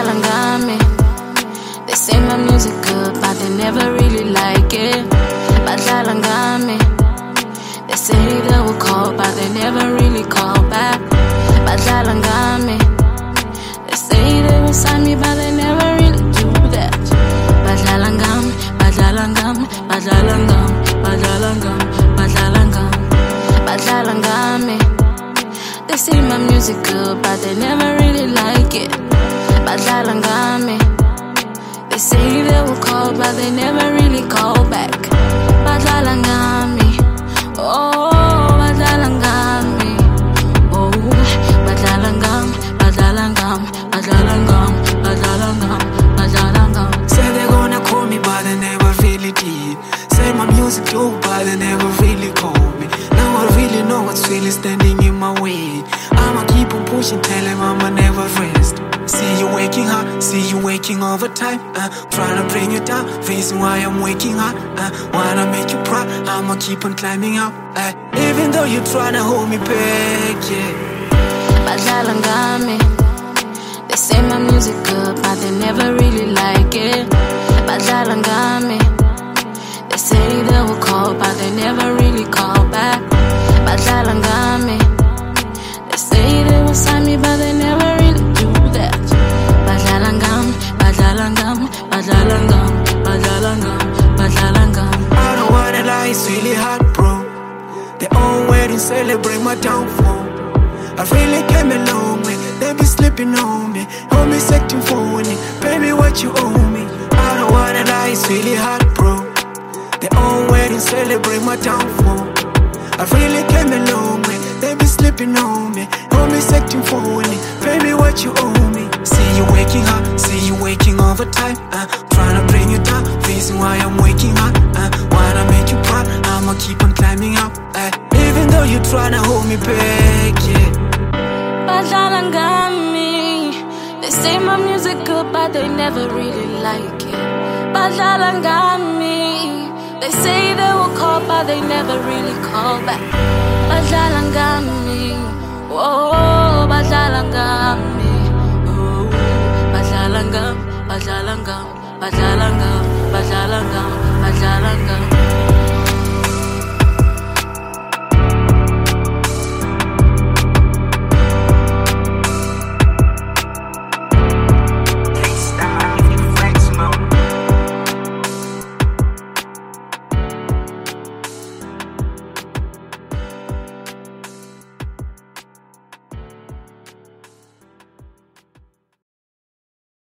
badlala ngami. They say my music good, but they never really like it. Badlala ngami. They say they will call, but they never really call back. Badlala ngami. They say they will sign me, but they never really do that. Badlala ngami, badlala ngami, badlala ngami, badlala ngami, badlala ngami, badlala ngami. They say my music good, but they never really like it. Badlala ngami. They say they will call, but they never really call back. Badlala ngami. Oh, badlala ngami. Oh, badlala ngami, badlala ngami, badlala ngami, badlala ngami, badlala ngami. Say they're gonna call me, but they never really did. Say my music dope, but they never really called me. Now I really know what's really standing in my way. I'ma keep on pushing, tell them I'ma never rest. See you waking up, see you waking overtime. Trying to bring you down, facing why I'm waking up. Wanna make you proud, I'ma keep on climbing up. Even though you're trying to hold me back, yeah. Badlala ngami. They say my music good, but they never really like it. Badlala ngami. They say they will call, but they never really call back. Badlala ngami. They say they will sign me, but they never really do that. Badlala ngami, badlala ngami, badlala ngami, badlala ngami, badlala ngami. I don't wanna lie, it's really hard, bro. They all wait and celebrate my downfall. I really came a long way. They be sleeping on me, homies acting phony. Pay me what you owe me. I don't wanna lie, it's really hard, bro. They all wait and celebrate my downfall. I really came a long way. They be sleeping on me, homies acting phony. Pay me what you owe me. See you waking up, see you waking overtime. Trying to bring you down, facing why I'm waking up. Wanna make you proud, I'ma keep on climbing up. Even though you're trying to hold me back, yeah. Badlala ngami. They say my music good, but they never really like it. Badlala ngami. They say they will call, but they never really call back. Badlala ngami. Oh, badlala ngami. Oh, badlala ngami, badlala ngami, badlala ngami, badlala ngami, badlala ngami.